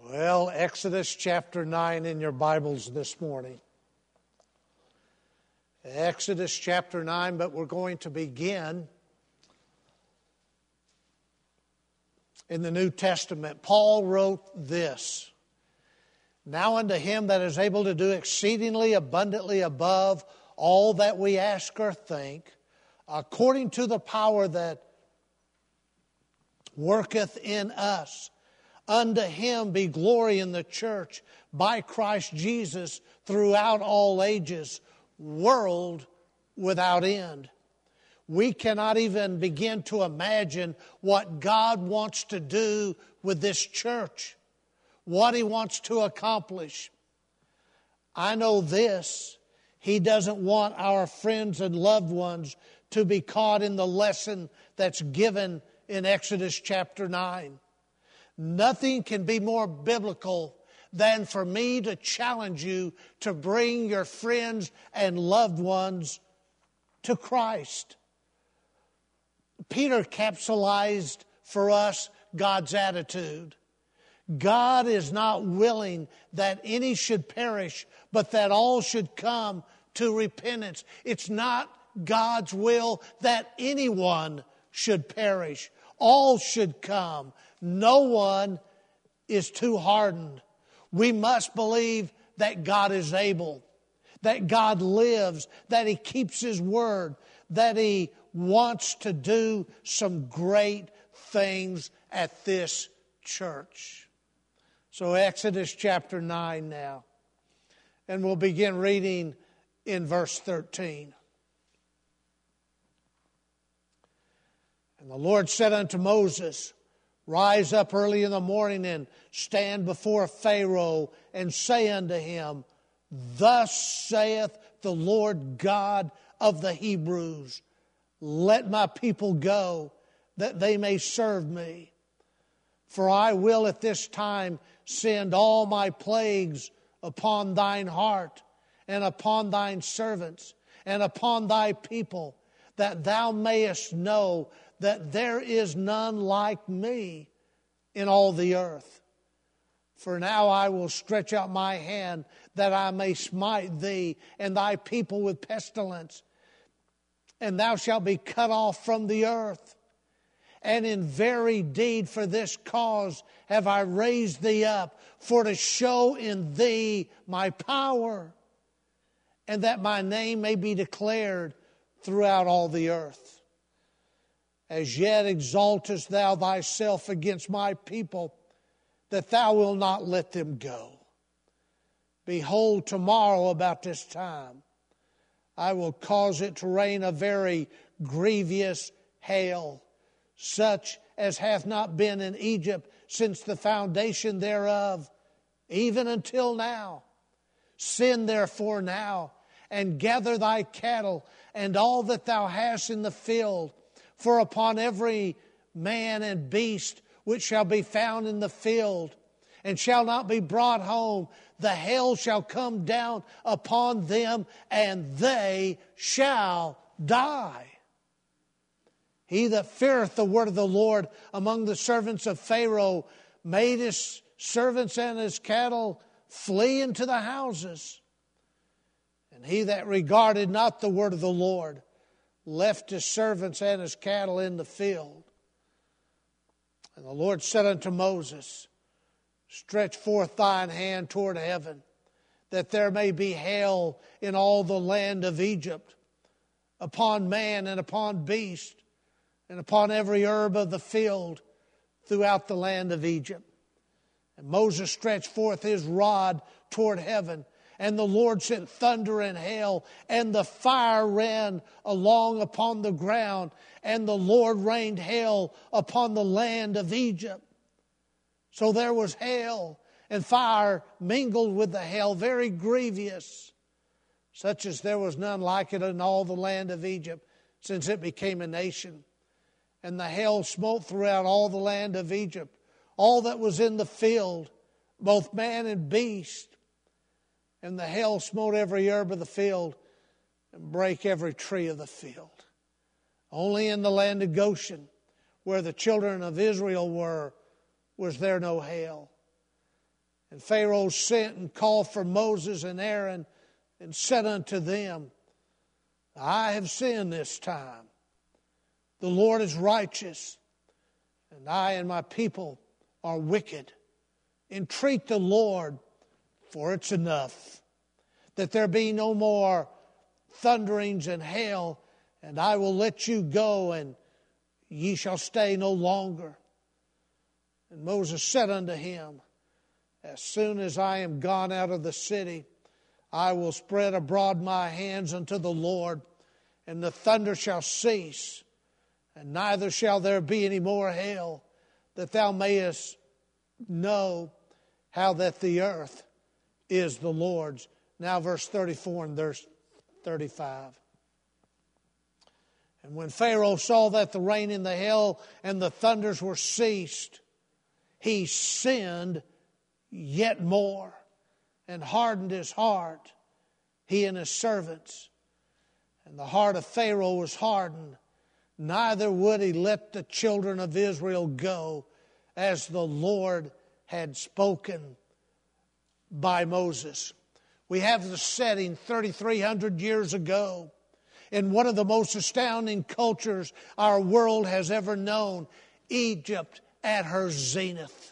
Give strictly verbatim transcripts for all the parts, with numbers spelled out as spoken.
Well, Exodus chapter nine in your Bibles this morning. Exodus chapter nine, but we're going to begin in the New Testament. Paul wrote this: "Now unto him that is able to do exceedingly abundantly above all that we ask or think, according to the power that worketh in us, unto him be glory in the church by Christ Jesus throughout all ages, world without end." We cannot even begin to imagine what God wants to do with this church, what He wants to accomplish. I know this: He doesn't want our friends and loved ones to be caught in the lesson that's given in Exodus chapter nine. Nothing can be more biblical than for me to challenge you to bring your friends and loved ones to Christ. Peter capsulized for us God's attitude. God is not willing that any should perish, but that all should come to repentance. It's not God's will that anyone should perish. All should come. No one is too hardened. We must believe that God is able, that God lives, that He keeps His word, that He wants to do some great things at this church. So Exodus chapter nine now. And we'll begin reading in verse thirteen. "And the Lord said unto Moses, Rise up early in the morning and stand before Pharaoh and say unto him, Thus saith the Lord God of the Hebrews, Let my people go, that they may serve me. For I will at this time send all my plagues upon thine heart, and upon thine servants, and upon thy people, that thou mayest know that there is none like me in all the earth. For now I will stretch out my hand, that I may smite thee and thy people with pestilence, and thou shalt be cut off from the earth. And in very deed for this cause have I raised thee up, for to show in thee my power, and that my name may be declared throughout all the earth. As yet exaltest thou thyself against my people, that thou wilt not let them go. Behold, tomorrow about this time, I will cause it to rain a very grievous hail, such as hath not been in Egypt since the foundation thereof, even until now. Send therefore now, and gather thy cattle, and all that thou hast in the field, for upon every man and beast which shall be found in the field, and shall not be brought home, the hail shall come down upon them, and they shall die. He that feareth the word of the Lord among the servants of Pharaoh made his servants and his cattle flee into the houses. And he that regarded not the word of the Lord left his servants and his cattle in the field. And the Lord said unto Moses, Stretch forth thine hand toward heaven, that there may be hail in all the land of Egypt, upon man and upon beast, and upon every herb of the field throughout the land of Egypt. And Moses stretched forth his rod toward heaven, and the Lord sent thunder and hail, and the fire ran along upon the ground, and the Lord rained hail upon the land of Egypt. So there was hail and fire mingled with the hail, very grievous, such as there was none like it in all the land of Egypt, since it became a nation. And the hail smote throughout all the land of Egypt, all that was in the field, both man and beast. And the hail smote every herb of the field, and brake every tree of the field. Only in the land of Goshen, where the children of Israel were, was there no hail. And Pharaoh sent and called for Moses and Aaron and said unto them, I have sinned this time. The Lord is righteous, and I and my people are wicked. Entreat the Lord, for it's enough, that there be no more thunderings and hail, and I will let you go, and ye shall stay no longer. And Moses said unto him, As soon as I am gone out of the city, I will spread abroad my hands unto the Lord, and the thunder shall cease, and neither shall there be any more hail, that thou mayest know how that the earth is the Lord's. Now verse thirty-four and verse thirty-five. And when Pharaoh saw that the rain and the hail and the thunders were ceased, he sinned yet more, and hardened his heart, he and his servants. And the heart of Pharaoh was hardened, neither would he let the children of Israel go, as the Lord had spoken by Moses. We have the setting thirty-three hundred years ago in one of the most astounding cultures our world has ever known, Egypt at her zenith.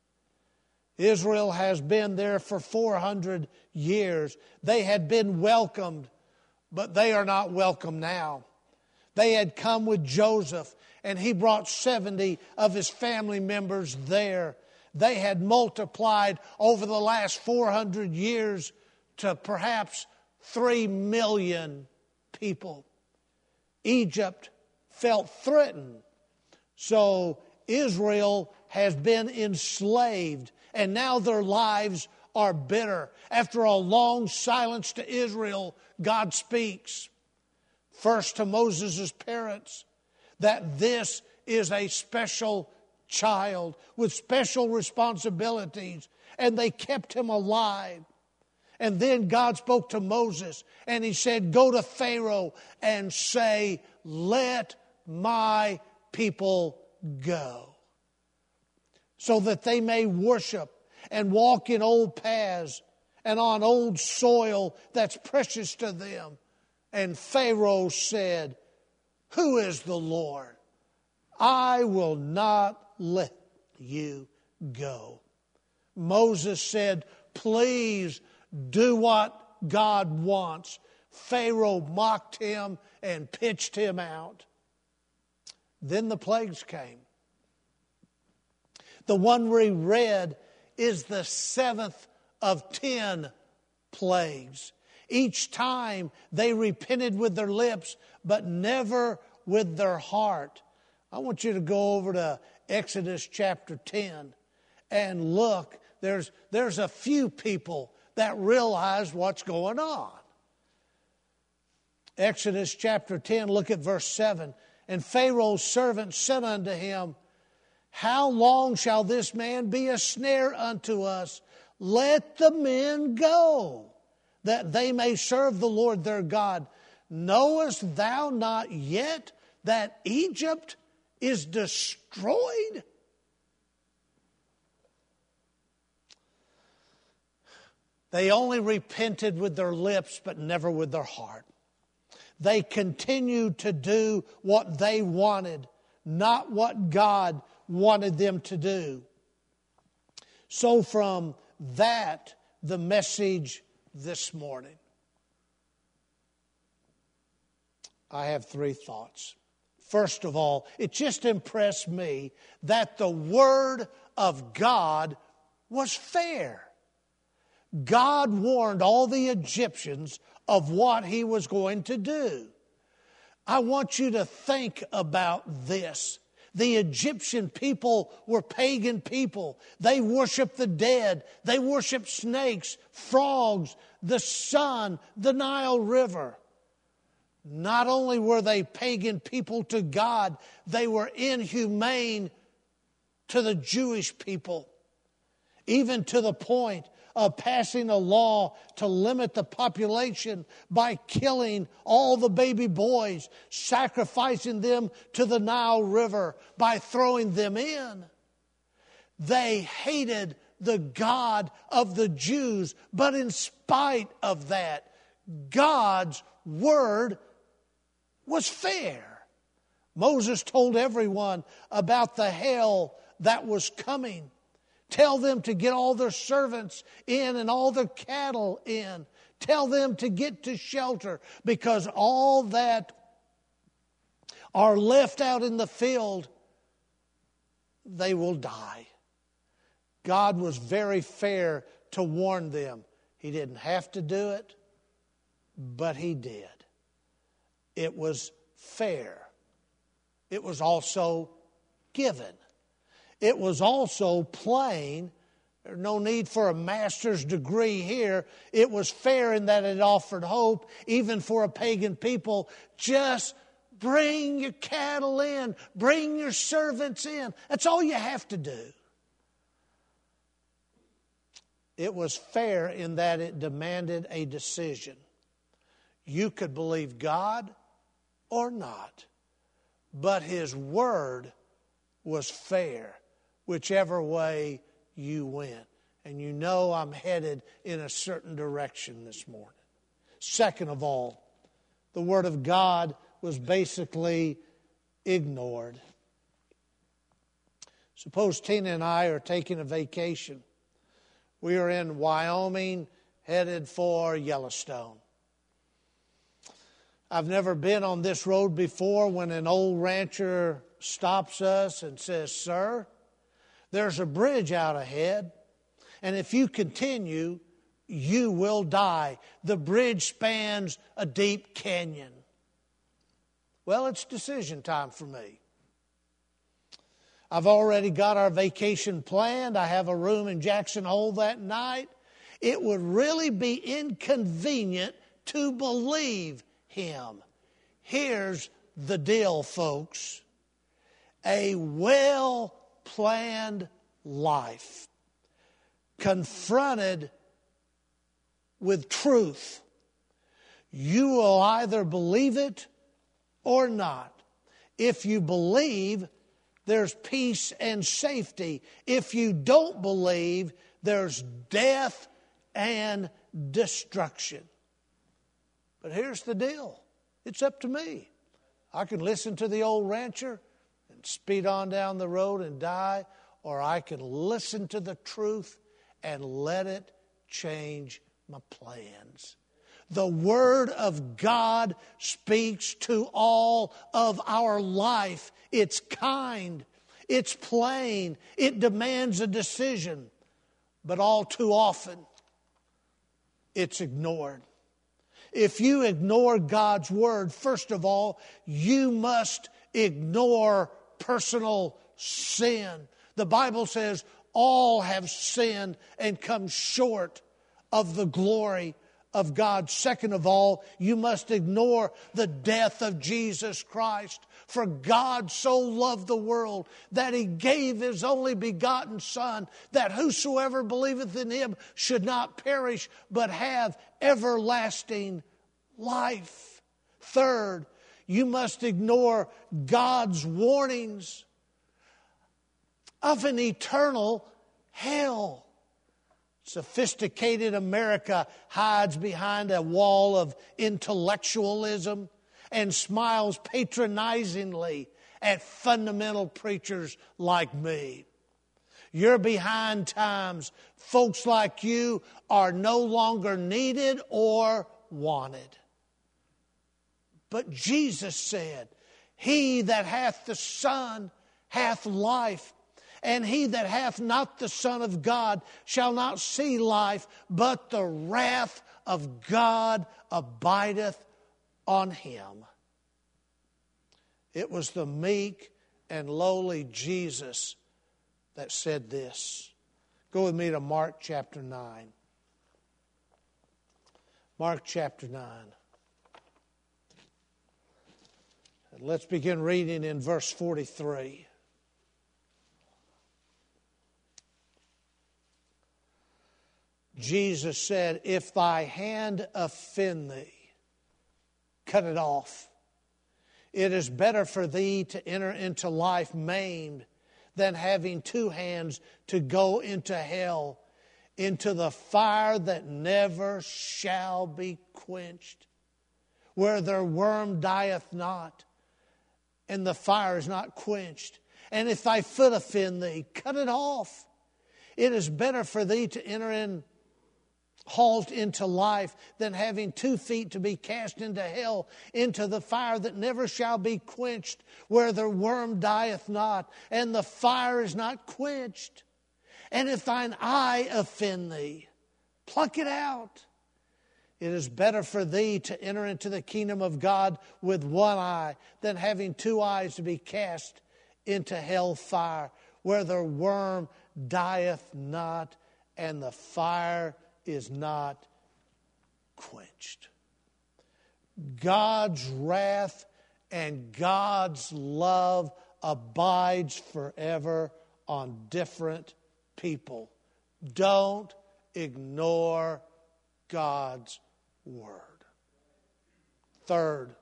Israel has been there for four hundred years. They had been welcomed, but they are not welcome now. They had come with Joseph, and he brought seventy of his family members there. They had multiplied over the last four hundred years to perhaps three million people. Egypt felt threatened. So Israel has been enslaved, and now their lives are bitter. After a long silence to Israel, God speaks. First to Moses' parents, that this is a special child with special responsibilities, and they kept him alive. And then God spoke to Moses, and he said, go to Pharaoh and say, let my people go, so that they may worship and walk in old paths and on old soil that's precious to them. And Pharaoh said, who is the Lord? I will not let you go. Moses said, please do what God wants. Pharaoh mocked him and pitched him out. Then the plagues came. The one we read is the seventh of ten plagues. Each time they repented with their lips, but never with their heart. I want you to go over to Exodus chapter ten and look. There's, there's a few people that realize what's going on. Exodus chapter ten, look at verse seven. And Pharaoh's servant said unto him, how long shall this man be a snare unto us? Let the men go, that they may serve the Lord their God. Knowest thou not yet that Egypt is destroyed? They only repented with their lips, but never with their heart. They continued to do what they wanted, not what God wanted them to do. So from that, the message this morning. I have three thoughts. First of all, it just impressed me that the Word of God was fair. God warned all the Egyptians of what He was going to do. I want you to think about this. The Egyptian people were pagan people. They worshiped the dead. They worshiped snakes, frogs, the sun, the Nile River. Not only were they pagan people to God, they were inhumane to the Jewish people, even to the point of passing a law to limit the population by killing all the baby boys, sacrificing them to the Nile River by throwing them in. They hated the God of the Jews. But in spite of that, God's word was fair. Moses told everyone about the hell that was coming. Tell them to get all their servants in and all their cattle in. Tell them to get to shelter, because all that are left out in the field, they will die. God was very fair to warn them. He didn't have to do it, but He did. It was fair. It was also given. It was also plain. There's no need for a master's degree here. It was fair in that it offered hope, even for a pagan people. Just bring your cattle in. Bring your servants in. That's all you have to do. It was fair in that it demanded a decision. You could believe God or not, but His word was fair, whichever way you went. And you know I'm headed in a certain direction this morning. Second of all, the word of God was basically ignored. Suppose Tina and I are taking a vacation. We are in Wyoming, headed for Yellowstone. I've never been on this road before. When an old rancher stops us and says, "Sir, there's a bridge out ahead, and if you continue, you will die. The bridge spans a deep canyon." Well, it's decision time for me. I've already got our vacation planned. I have a room in Jackson Hole that night. It would really be inconvenient to believe him. Here's the deal, folks. A well-planned life, confronted with truth. You will either believe it or not. If you believe, there's peace and safety. If you don't believe, there's death and destruction. But here's the deal. It's up to me. I can listen to the old rancher and speed on down the road and die, or I can listen to the truth and let it change my plans. The Word of God speaks to all of our life. It's kind. It's plain. It demands a decision. But all too often, it's ignored. If you ignore God's Word, first of all, you must ignore personal sin. The Bible says all have sinned and come short of the glory of God. Second of all, you must ignore the death of Jesus Christ. For God so loved the world that He gave His only begotten Son, that whosoever believeth in Him should not perish, but have everlasting life. Third, you must ignore God's warnings of an eternal hell. Sophisticated America hides behind a wall of intellectualism and smiles patronizingly at fundamental preachers like me. You're behind times. Folks like you are no longer needed or wanted. But Jesus said, "He that hath the Son hath life. And he that hath not the Son of God shall not see life, but the wrath of God abideth on him." It was the meek and lowly Jesus that said this. Go with me to Mark chapter nine. Mark chapter nine. And let's begin reading in verse forty-three. Jesus said, "If thy hand offend thee, cut it off. It is better for thee to enter into life maimed than having two hands to go into hell, into the fire that never shall be quenched, where their worm dieth not, and the fire is not quenched. And if thy foot offend thee, cut it off. It is better for thee to enter in halt into life than having two feet to be cast into hell, into the fire that never shall be quenched, where the worm dieth not, and the fire is not quenched. And if thine eye offend thee, pluck it out. It is better for thee to enter into the kingdom of God with one eye than having two eyes to be cast into hell fire, where the worm dieth not, and the fire is not quenched. God's wrath and God's love abides forever on different people. Don't ignore God's word. Third,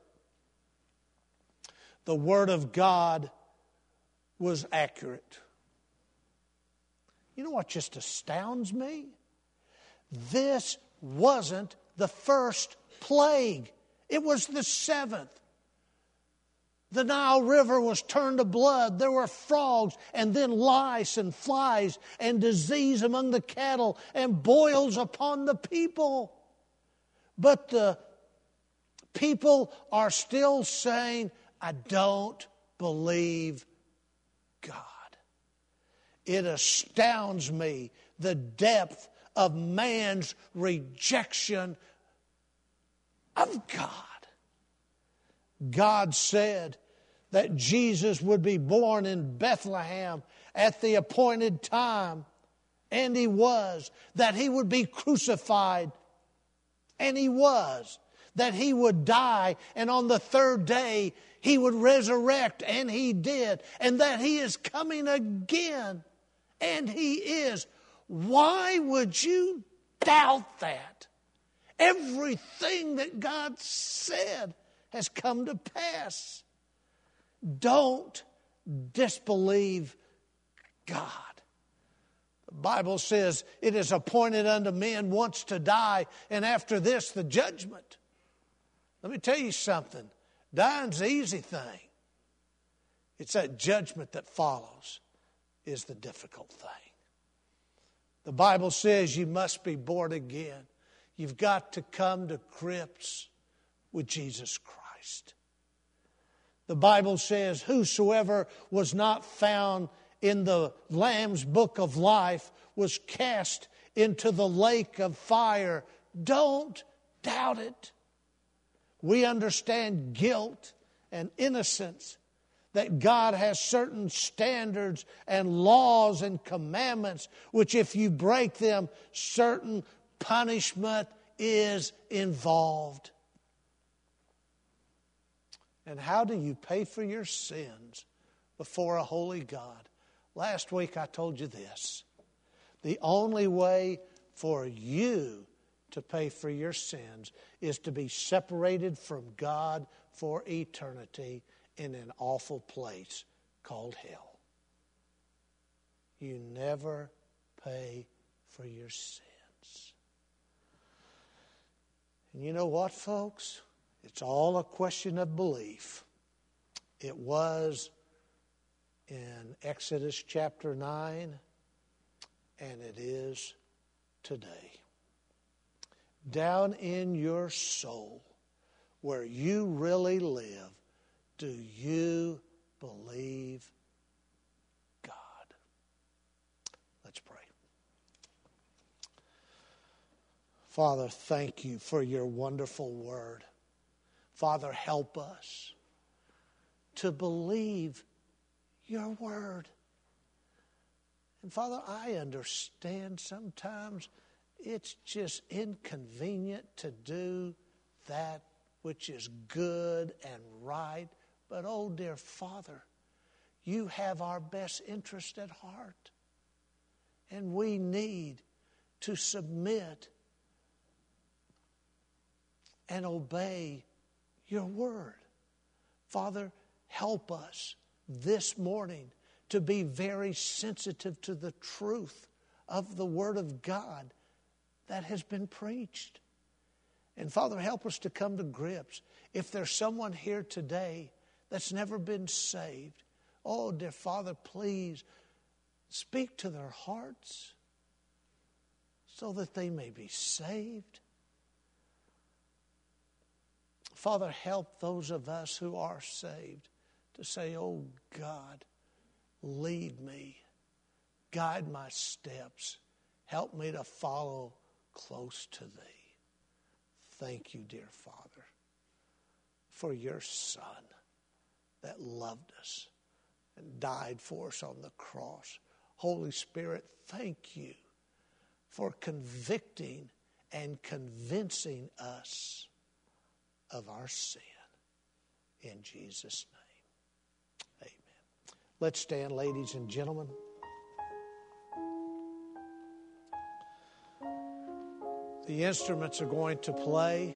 the word of God was accurate. You know what just astounds me? This wasn't the first plague. It was the seventh. The Nile River was turned to blood. There were frogs and then lice and flies and disease among the cattle and boils upon the people. But the people are still saying, I don't believe God. It astounds me the depth of man's rejection of God. God said that Jesus would be born in Bethlehem at the appointed time, and He was. That He would be crucified, and He was. That He would die, and on the third day He would resurrect, and He did. And that He is coming again, and He is. Why would you doubt that? Everything that God said has come to pass. Don't disbelieve God. The Bible says it is appointed unto men once to die, and after this the judgment. Let me tell you something. Dying's the easy thing. It's that judgment that follows is the difficult thing. The Bible says you must be born again. You've got to come to grips with Jesus Christ. The Bible says, whosoever was not found in the Lamb's book of life was cast into the lake of fire. Don't doubt it. We understand guilt and innocence, that God has certain standards and laws and commandments, which if you break them, certain punishment is involved. And how do you pay for your sins before a holy God? Last week I told you this. The only way for you to pay for your sins is to be separated from God for eternity in an awful place called hell. You never pay for your sins. And you know what, folks? It's all a question of belief. It was in Exodus chapter nine, and it is today. Down in your soul, where you really live, do you believe God? Let's pray. Father, thank you for your wonderful word. Father, help us to believe your word. And Father, I understand sometimes it's just inconvenient to do that which is good and right. But, oh, dear Father, you have our best interest at heart. And we need to submit and obey your word. Father, help us this morning to be very sensitive to the truth of the Word of God that has been preached. And Father, help us to come to grips. If there's someone here today that's never been saved, oh, dear Father, please speak to their hearts so that they may be saved. Father, help those of us who are saved to say, oh God, lead me, guide my steps, help me to follow close to Thee. Thank you, dear Father, for your Son that loved us and died for us on the cross. Holy Spirit, thank you for convicting and convincing us of our sin. In Jesus' name, amen. Let's stand, ladies and gentlemen. The instruments are going to play.